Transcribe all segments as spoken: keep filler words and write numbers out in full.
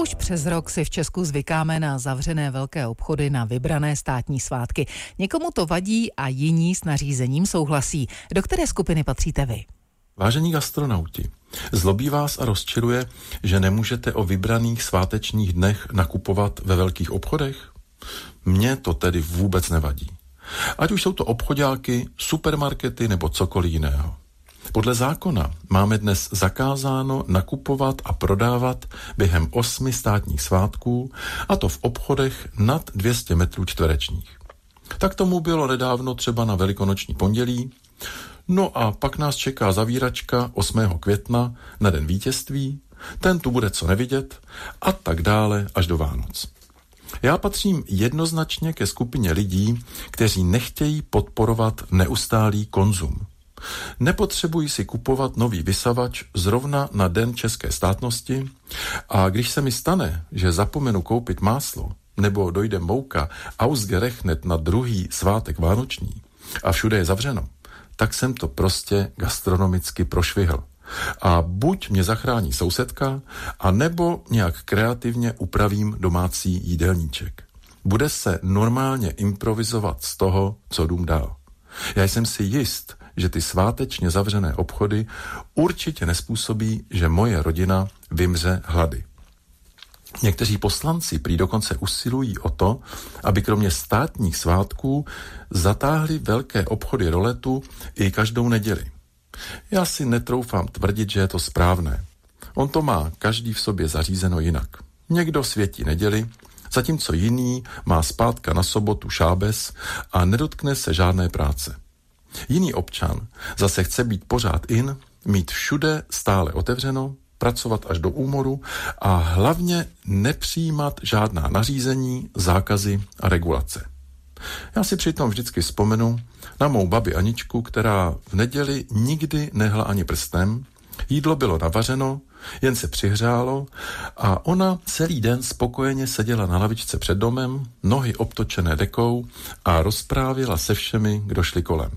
Už přes rok si v Česku zvykáme na zavřené velké obchody na vybrané státní svátky. Někomu to vadí a jiní s nařízením souhlasí. Do které skupiny patříte vy? Vážení gastronauti, zlobí vás a rozčiluje, že nemůžete o vybraných svátečních dnech nakupovat ve velkých obchodech? Mně to tedy vůbec nevadí. Ať už jsou to obchoďáky, supermarkety nebo cokoliv jiného. Podle zákona máme dnes zakázáno nakupovat a prodávat během osmi státních svátků, a to v obchodech nad dvě stě metrů čtverečních. Tak tomu bylo nedávno třeba na Velikonoční pondělí. No a pak nás čeká zavíračka osmého května na Den vítězství, ten tu bude co nevidět a tak dále až do Vánoc. Já patřím jednoznačně ke skupině lidí, kteří nechtějí podporovat neustálý konzum. Nepotřebuji si kupovat nový vysavač zrovna na Den české státnosti a když se mi stane, že zapomenu koupit máslo nebo dojde mouka ausgerechnet na druhý svátek vánoční a všude je zavřeno, tak jsem to prostě gastronomicky prošvihl. A buď mě zachrání sousedka, a nebo nějak kreativně upravím domácí jídelníček. Bude se normálně improvizovat z toho, co dům dál. Já jsem si jist, že ty svátečně zavřené obchody určitě nespůsobí, že moje rodina vymře hlady. Někteří poslanci prý dokonce usilují o to, aby kromě státních svátků zatáhli velké obchody roletu i každou neděli. Já si netroufám tvrdit, že je to správné. On to má každý v sobě zařízeno jinak. Někdo světí neděli, zatímco jiný má zpátka na sobotu šábes a nedotkne se žádné práce. Jiný občan zase chce být pořád in, mít všude stále otevřeno, pracovat až do úmoru a hlavně nepřijímat žádná nařízení, zákazy a regulace. Já si přitom vždycky vzpomenu na mou babi Aničku, která v neděli nikdy nehla ani prstem, jídlo bylo navařeno, jen se přihřálo a ona celý den spokojeně seděla na lavičce před domem, nohy obtočené dekou a rozprávěla se všemi, kdo šli kolem.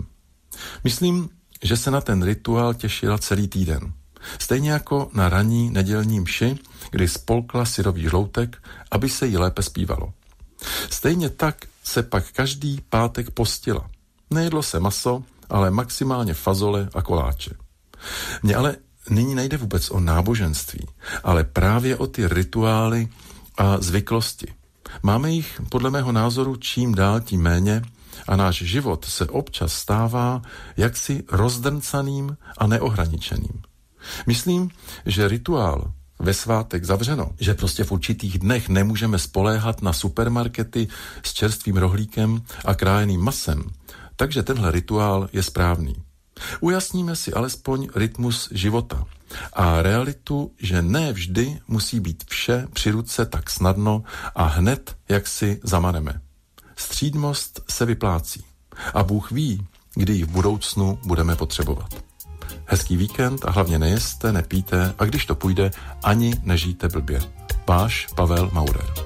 Myslím, že se na ten rituál těšila celý týden. Stejně jako na ranní nedělní mši, kdy spolkla syrový žloutek, aby se jí lépe zpívalo. Stejně tak se pak každý pátek postila. Nejedlo se maso, ale maximálně fazole a koláče. Mně ale nyní nejde vůbec o náboženství, ale právě o ty rituály a zvyklosti. Máme jich podle mého názoru čím dál tím méně a náš život se občas stává jaksi rozdrncaným a neohraničeným. Myslím, že rituál ve svátek zavřeno, že prostě v určitých dnech nemůžeme spoléhat na supermarkety s čerstvým rohlíkem a krájeným masem, takže tenhle rituál je správný. Ujasníme si alespoň rytmus života a realitu, že ne vždy musí být vše při ruce tak snadno a hned, jak si zamaneme. Střídmost se vyplácí a Bůh ví, kdy ji v budoucnu budeme potřebovat. Hezký víkend a hlavně nejeste, nepijte a když to půjde, ani nežijte blbě. Váš Pavel Maurer.